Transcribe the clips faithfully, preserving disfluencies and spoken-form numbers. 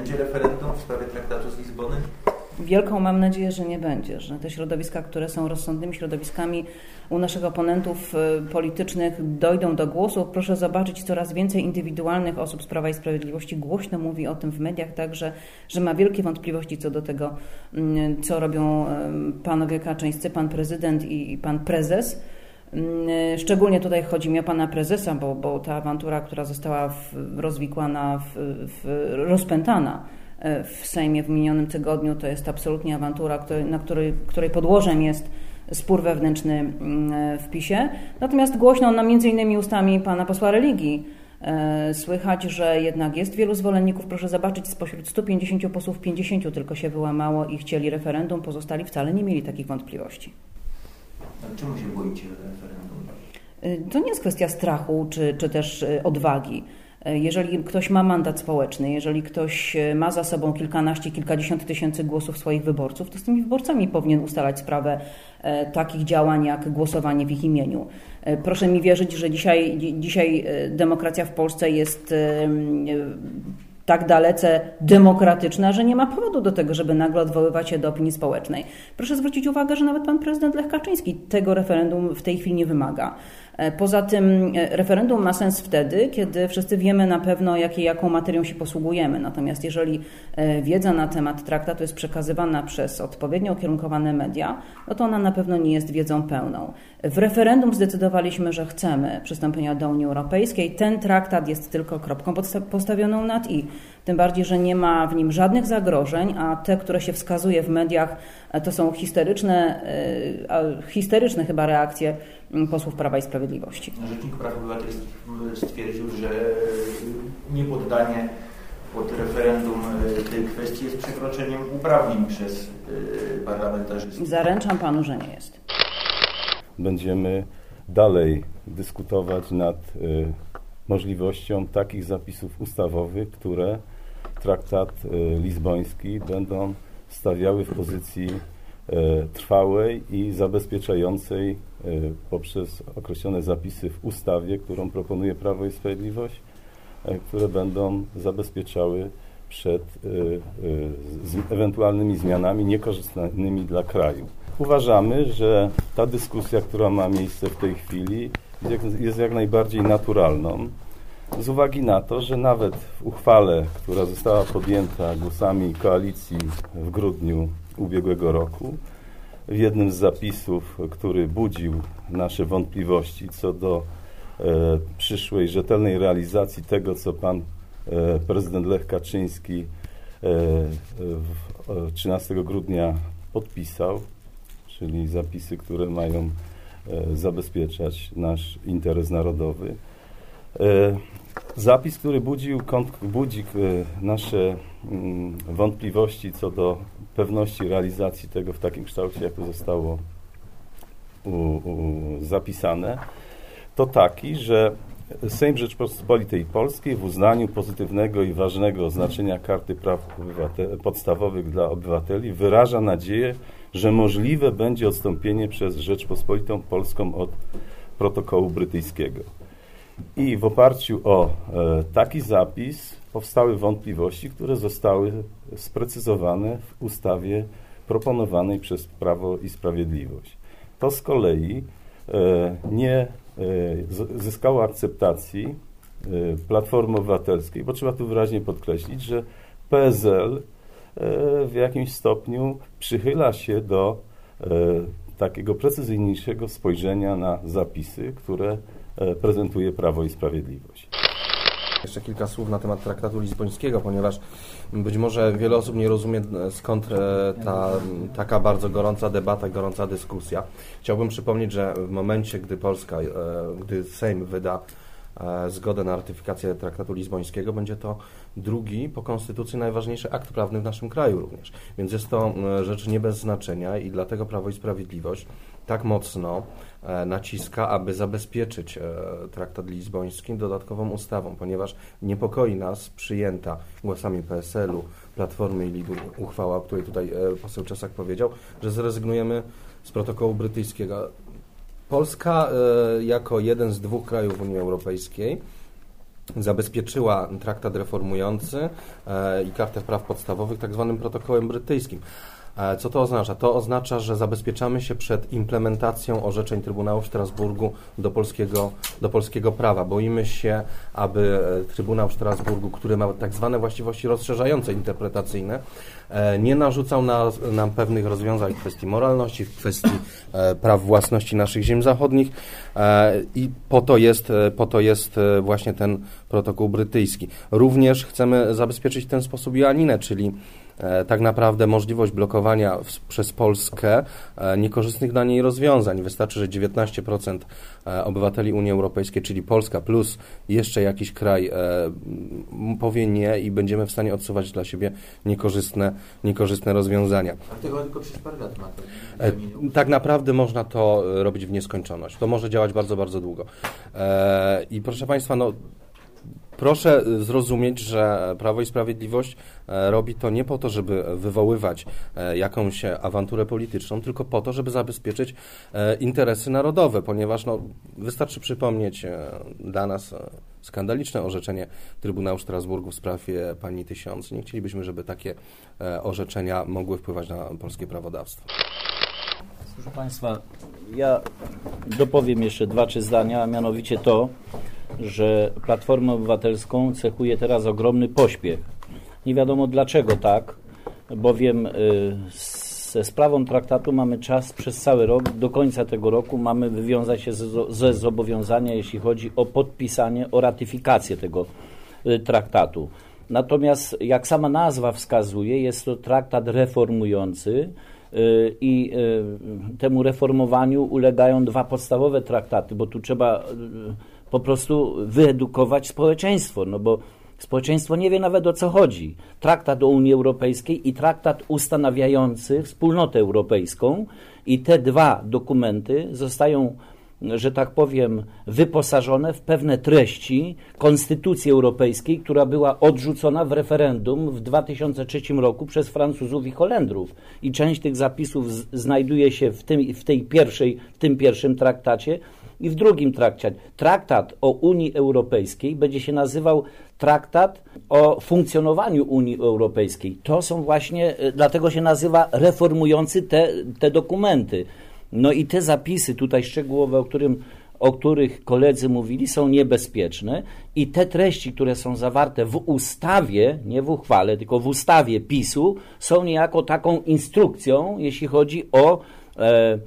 będzie referendum w sprawie traktatu z Lizbony? Wielką mam nadzieję, że nie będzie, że te środowiska, które są rozsądnymi środowiskami u naszych oponentów politycznych dojdą do głosu. Proszę zobaczyć, coraz więcej indywidualnych osób z Prawa i Sprawiedliwości głośno mówi o tym w mediach także, że ma wielkie wątpliwości co do tego, co robią panowie Kaczyńscy, pan prezydent i pan prezes. Szczególnie tutaj chodzi mi o pana prezesa, bo, bo ta awantura, która została w, rozwikłana, w, w, rozpętana w Sejmie w minionym tygodniu, to jest absolutnie awantura, który, na której, której podłożem jest spór wewnętrzny w PiSie. Natomiast głośno na między innymi ustami pana posła Religii słychać, że jednak jest wielu zwolenników. Proszę zobaczyć, spośród stu pięćdziesięciu posłów pięćdziesięciu tylko się wyłamało i chcieli referendum, pozostali wcale nie mieli takich wątpliwości. A czemu się boicie referendum? To nie jest kwestia strachu czy, czy też odwagi. Jeżeli ktoś ma mandat społeczny, jeżeli ktoś ma za sobą kilkanaście, kilkadziesiąt tysięcy głosów swoich wyborców, to z tymi wyborcami powinien ustalać sprawę takich działań jak głosowanie w ich imieniu. Proszę mi wierzyć, że dzisiaj, dzisiaj demokracja w Polsce jest tak dalece demokratyczna, że nie ma powodu do tego, żeby nagle odwoływać się do opinii społecznej. Proszę zwrócić uwagę, że nawet pan prezydent Lech Kaczyński tego referendum w tej chwili nie wymaga. Poza tym referendum ma sens wtedy, kiedy wszyscy wiemy na pewno, jakie, jaką materią się posługujemy. Natomiast jeżeli wiedza na temat traktatu jest przekazywana przez odpowiednio ukierunkowane media, no to ona na pewno nie jest wiedzą pełną. W referendum zdecydowaliśmy, że chcemy przystąpienia do Unii Europejskiej. Ten traktat jest tylko kropką postawioną nad i. Tym bardziej, że nie ma w nim żadnych zagrożeń, a te, które się wskazuje w mediach, to są histeryczne, histeryczne chyba reakcje posłów Prawa i Sprawiedliwości. Rzecznik Praw Obywatelskich stwierdził, że niepoddanie pod referendum tej kwestii jest przekroczeniem uprawnień przez parlamentarzystów. Zaręczam panu, że nie jest. Będziemy dalej dyskutować nad możliwością takich zapisów ustawowych, które traktat lizboński będą stawiały w pozycji trwałej i zabezpieczającej poprzez określone zapisy w ustawie, którą proponuje Prawo i Sprawiedliwość, które będą zabezpieczały przed ewentualnymi zmianami niekorzystnymi dla kraju. Uważamy, że ta dyskusja, która ma miejsce w tej chwili, jest jak najbardziej naturalną, z uwagi na to, że nawet w uchwale, która została podjęta głosami koalicji w grudniu ubiegłego roku, w jednym z zapisów, który budził nasze wątpliwości co do e, przyszłej rzetelnej realizacji tego, co pan e, prezydent Lech Kaczyński e, w, trzynastego grudnia podpisał, czyli zapisy, które mają e, zabezpieczać nasz interes narodowy. E, zapis, który budził, budzi nasze mm, wątpliwości co do pewności realizacji tego w takim kształcie, jak to zostało u, u, zapisane, to taki, że Sejm Rzeczypospolitej Polskiej w uznaniu pozytywnego i ważnego znaczenia Karty Praw Podstawowych dla obywateli wyraża nadzieję, że możliwe będzie odstąpienie przez Rzeczpospolitą Polską od protokołu brytyjskiego. I w oparciu o e, taki zapis powstały wątpliwości, które zostały sprecyzowane w ustawie proponowanej przez Prawo i Sprawiedliwość. To z kolei e, nie e, zyskało akceptacji e, Platformy Obywatelskiej, bo trzeba tu wyraźnie podkreślić, że P S L e, w jakimś stopniu przychyla się do e, takiego precyzyjniejszego spojrzenia na zapisy, które prezentuje Prawo i Sprawiedliwość. Jeszcze kilka słów na temat traktatu lizbońskiego, ponieważ być może wiele osób nie rozumie, skąd ta taka bardzo gorąca debata, gorąca dyskusja. Chciałbym przypomnieć, że w momencie, gdy Polska, gdy Sejm wyda zgodę na ratyfikację traktatu lizbońskiego, będzie to drugi po konstytucji najważniejszy akt prawny w naszym kraju również. Więc jest to rzecz nie bez znaczenia i dlatego Prawo i Sprawiedliwość tak mocno naciska, aby zabezpieczyć traktat lizboński dodatkową ustawą, ponieważ niepokoi nas przyjęta głosami P S L u, Platformy i Lidu uchwała, o której tutaj poseł Czesak powiedział, że zrezygnujemy z protokołu brytyjskiego. Polska jako jeden z dwóch krajów Unii Europejskiej zabezpieczyła traktat reformujący i Kartę Praw Podstawowych tak zwanym protokołem brytyjskim. Co to oznacza? To oznacza, że zabezpieczamy się przed implementacją orzeczeń Trybunału w Strasburgu do polskiego, do polskiego prawa. Boimy się, aby Trybunał w Strasburgu, który ma tak zwane właściwości rozszerzające, interpretacyjne, nie narzucał na, nam pewnych rozwiązań w kwestii moralności, w kwestii praw własności naszych ziem zachodnich i po to jest, po to jest właśnie ten protokół brytyjski. Również chcemy zabezpieczyć w ten sposób Joanninę, czyli tak naprawdę możliwość blokowania w, przez Polskę e, niekorzystnych dla niej rozwiązań. Wystarczy, że dziewiętnaście procent obywateli Unii Europejskiej, czyli Polska plus jeszcze jakiś kraj e, powie nie i będziemy w stanie odsuwać dla siebie niekorzystne, niekorzystne rozwiązania. A tego tylko przez parę lat ma to. E, tak naprawdę można to robić w nieskończoność. To może działać bardzo, bardzo długo. E, I proszę Państwa, no proszę zrozumieć, że Prawo i Sprawiedliwość robi to nie po to, żeby wywoływać jakąś awanturę polityczną, tylko po to, żeby zabezpieczyć interesy narodowe, ponieważ no, wystarczy przypomnieć dla nas skandaliczne orzeczenie Trybunału Strasburgu w sprawie pani Tysiąc. Nie chcielibyśmy, żeby takie orzeczenia mogły wpływać na polskie prawodawstwo. Proszę Państwa, ja dopowiem jeszcze dwa, trzy zdania, a mianowicie to, że Platformę Obywatelską cechuje teraz ogromny pośpiech. Nie wiadomo dlaczego tak, bowiem y, ze sprawą traktatu mamy czas przez cały rok, do końca tego roku mamy wywiązać się ze, ze zobowiązania, jeśli chodzi o podpisanie, o ratyfikację tego y, traktatu. Natomiast, jak sama nazwa wskazuje, jest to traktat reformujący, i temu reformowaniu ulegają dwa podstawowe traktaty, bo tu trzeba po prostu wyedukować społeczeństwo, no bo społeczeństwo nie wie nawet o co chodzi. Traktat o Unii Europejskiej i traktat ustanawiający Wspólnotę Europejską i te dwa dokumenty zostają, że tak powiem, wyposażone w pewne treści Konstytucji Europejskiej, która była odrzucona w referendum w dwa tysiące trzecim roku przez Francuzów i Holendrów. I część tych zapisów z, znajduje się w tym, w tej pierwszej, w tym pierwszym traktacie i w drugim traktacie. Traktat o Unii Europejskiej będzie się nazywał Traktat o funkcjonowaniu Unii Europejskiej. To są właśnie, dlatego się nazywa reformujący te, te dokumenty. No i te zapisy tutaj szczegółowe, o, którym, o których koledzy mówili, są niebezpieczne i te treści, które są zawarte w ustawie, nie w uchwale, tylko w ustawie PiSu, są niejako taką instrukcją, jeśli chodzi o e, e,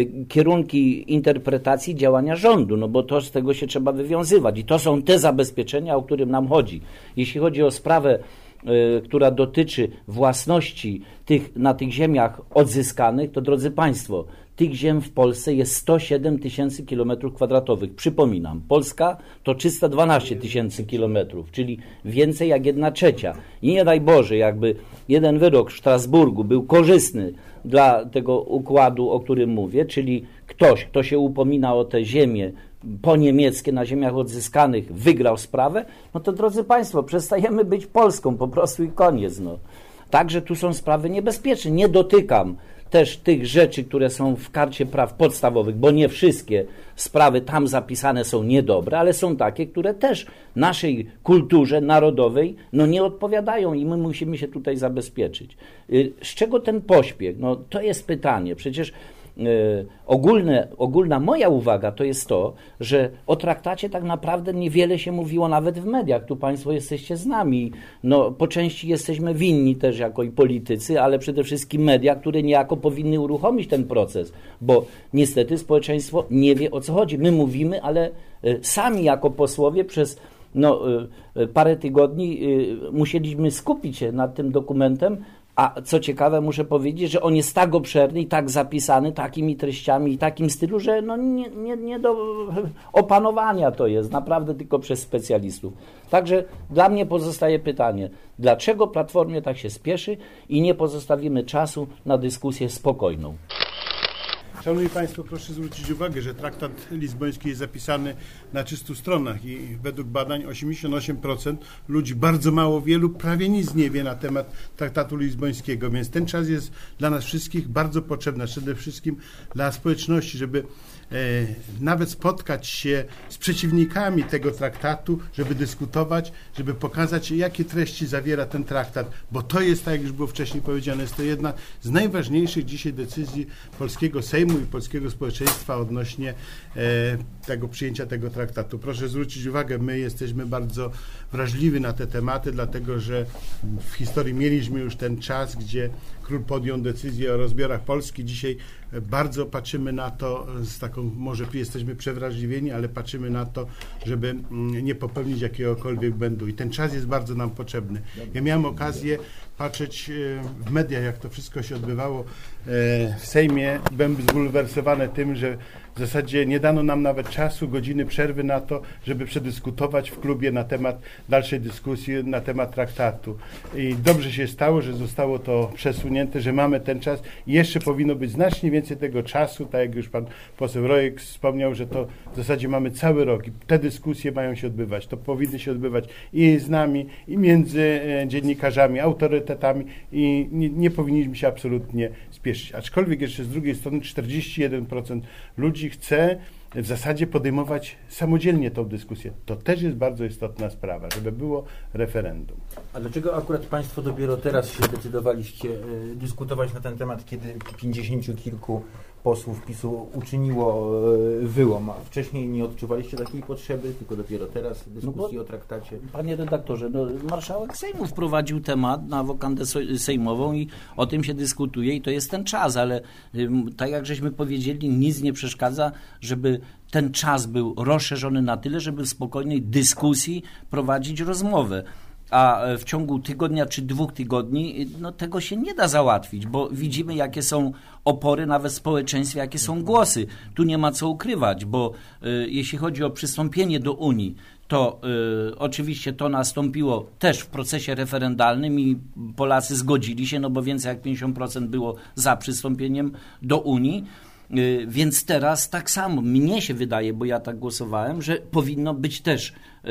kierunki interpretacji działania rządu, no bo to z tego się trzeba wywiązywać i to są te zabezpieczenia, o którym nam chodzi. Jeśli chodzi o sprawę, e, która dotyczy własności tych, na tych ziemiach odzyskanych, to drodzy Państwo, tych ziem w Polsce jest sto siedem tysięcy kilometrów kwadratowych. Przypominam, Polska to trzysta dwanaście tysięcy kilometrów, czyli więcej jak jedna trzecia. I nie daj Boże, jakby jeden wyrok w Strasburgu był korzystny dla tego układu, o którym mówię, czyli ktoś, kto się upomina o te ziemie poniemieckie na ziemiach odzyskanych, wygrał sprawę, no to drodzy Państwo, przestajemy być Polską po prostu i koniec. No. Także tu są sprawy niebezpieczne. Nie dotykam też tych rzeczy, które są w Karcie Praw Podstawowych, bo nie wszystkie sprawy tam zapisane są niedobre, ale są takie, które też naszej kulturze narodowej no nie odpowiadają i my musimy się tutaj zabezpieczyć. Z czego ten pośpiech? No to jest pytanie. Przecież Yy, ogólne, ogólna moja uwaga to jest to, że o traktacie tak naprawdę niewiele się mówiło nawet w mediach. Tu Państwo jesteście z nami. No, po części jesteśmy winni też jako i politycy, ale przede wszystkim media, które niejako powinny uruchomić ten proces, bo niestety społeczeństwo nie wie o co chodzi. My mówimy, ale yy, sami jako posłowie przez no, yy, parę tygodni yy, musieliśmy skupić się nad tym dokumentem. A co ciekawe, muszę powiedzieć, że on jest tak obszerny i tak zapisany takimi treściami i takim stylu, że no nie, nie, nie do opanowania to jest, naprawdę tylko przez specjalistów. Także dla mnie pozostaje pytanie, dlaczego Platformie tak się spieszy i nie pozostawimy czasu na dyskusję spokojną? Szanowni Państwo, proszę zwrócić uwagę, że traktat lizboński jest zapisany na trzystu stronach i według badań osiemdziesiąt osiem procent ludzi, bardzo mało, wielu, prawie nic nie wie na temat traktatu lizbońskiego, więc ten czas jest dla nas wszystkich bardzo potrzebny, przede wszystkim dla społeczności, żeby e, nawet spotkać się z przeciwnikami tego traktatu, żeby dyskutować, żeby pokazać, jakie treści zawiera ten traktat, bo to jest, tak jak już było wcześniej powiedziane, jest to jedna z najważniejszych dzisiaj decyzji polskiego Sejmu i polskiego społeczeństwa odnośnie e, tego przyjęcia tego traktatu. Proszę zwrócić uwagę, my jesteśmy bardzo wrażliwi na te tematy, dlatego że w historii mieliśmy już ten czas, gdzie król podjął decyzję o rozbiorach Polski. Dzisiaj bardzo patrzymy na to z taką, może jesteśmy przewrażliwieni, ale patrzymy na to, żeby nie popełnić jakiegokolwiek błędu. I ten czas jest bardzo nam potrzebny. Ja miałem okazję patrzeć w mediach, jak to wszystko się odbywało w Sejmie. Byłem zbulwersowany tym, że w zasadzie nie dano nam nawet czasu, godziny przerwy na to, żeby przedyskutować w klubie na temat dalszej dyskusji na temat traktatu. I dobrze się stało, że zostało to przesunięte, że mamy ten czas i jeszcze powinno być znacznie więcej tego czasu, tak jak już pan poseł Rojek wspomniał, że to w zasadzie mamy cały rok i te dyskusje mają się odbywać. To powinny się odbywać i z nami, i między dziennikarzami, autorytetami i nie, nie powinniśmy się absolutnie spieszyć. Aczkolwiek jeszcze z drugiej strony czterdzieści jeden procent ludzi chce w zasadzie podejmować samodzielnie tą dyskusję. To też jest bardzo istotna sprawa, żeby było referendum. A dlaczego akurat Państwo dopiero teraz się zdecydowaliście y, dyskutować na ten temat, kiedy pięćdziesięciu kilku posłów PiSu uczyniło y, wyłom? A wcześniej nie odczuwaliście takiej potrzeby, tylko dopiero teraz dyskusji no o traktacie? Panie redaktorze, no, marszałek Sejmu wprowadził temat na wokandę sejmową i o tym się dyskutuje i to jest ten czas, ale y, tak jak żeśmy powiedzieli, nic nie przeszkadza, żeby ten czas był rozszerzony na tyle, żeby w spokojnej dyskusji prowadzić rozmowę. A w ciągu tygodnia czy dwóch tygodni no, tego się nie da załatwić, bo widzimy, jakie są opory nawet w społeczeństwie, jakie są głosy. Tu nie ma co ukrywać, bo y, jeśli chodzi o przystąpienie do Unii, to y, oczywiście to nastąpiło też w procesie referendalnym i Polacy zgodzili się, no bo więcej jak pięćdziesiąt procent było za przystąpieniem do Unii. Więc teraz tak samo, mnie się wydaje, bo ja tak głosowałem, że powinno być też,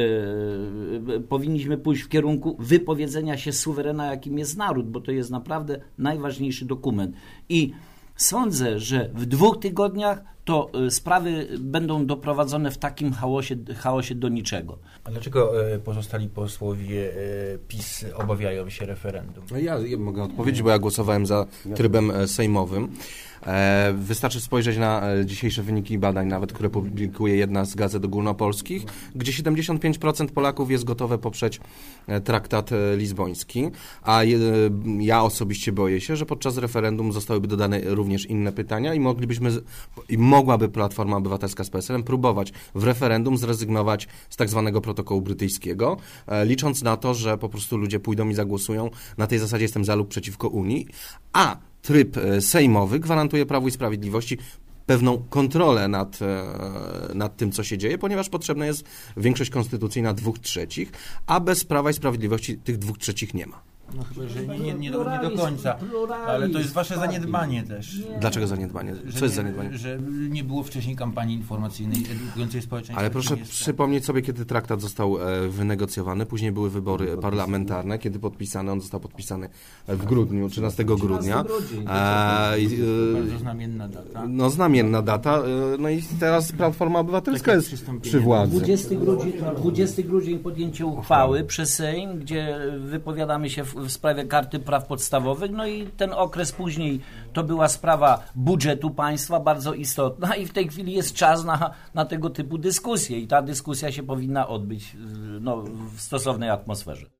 yy, powinniśmy pójść w kierunku wypowiedzenia się suwerena, jakim jest naród, bo to jest naprawdę najważniejszy dokument. I sądzę, że w dwóch tygodniach to sprawy będą doprowadzone w takim chaosie, chaosie do niczego. A dlaczego pozostali posłowie PiS obawiają się referendum? Ja, ja mogę odpowiedzieć, bo ja głosowałem za trybem sejmowym. Wystarczy spojrzeć na dzisiejsze wyniki badań, nawet które publikuje jedna z gazet ogólnopolskich, gdzie siedemdziesiąt pięć procent Polaków jest gotowe poprzeć traktat lizboński, a ja osobiście boję się, że podczas referendum zostałyby dodane również inne pytania i moglibyśmy, i mogłaby Platforma Obywatelska z P S L-em próbować w referendum zrezygnować z tak zwanego protokołu brytyjskiego, licząc na to, że po prostu ludzie pójdą i zagłosują na tej zasadzie jestem za lub przeciwko Unii, a tryb sejmowy gwarantuje Prawu i Sprawiedliwości pewną kontrolę nad, nad tym, co się dzieje, ponieważ potrzebna jest większość konstytucyjna dwóch trzecich, a bez Prawa i Sprawiedliwości tych dwóch trzecich nie ma. No chyba, że nie, nie, nie, do, nie do końca, ale to jest wasze zaniedbanie też. Dlaczego zaniedbanie? Co że jest nie, zaniedbanie? Że nie było wcześniej kampanii informacyjnej edukującej społeczeństwo. Ale proszę przypomnieć sobie, kiedy traktat został e, wynegocjowany, później były wybory parlamentarne, kiedy podpisany, on został podpisany w grudniu, trzynastego grudnia. E, e, Bardzo znamienna data. No znamienna data, e, no i teraz Platforma Obywatelska tak jest przy władzy. dwudziestego grudnia podjęcie uchwały przez Sejm, gdzie wypowiadamy się w w sprawie karty praw podstawowych, no i ten okres później to była sprawa budżetu państwa, bardzo istotna i w tej chwili jest czas na, na tego typu dyskusje i ta dyskusja się powinna odbyć no, w stosownej atmosferze.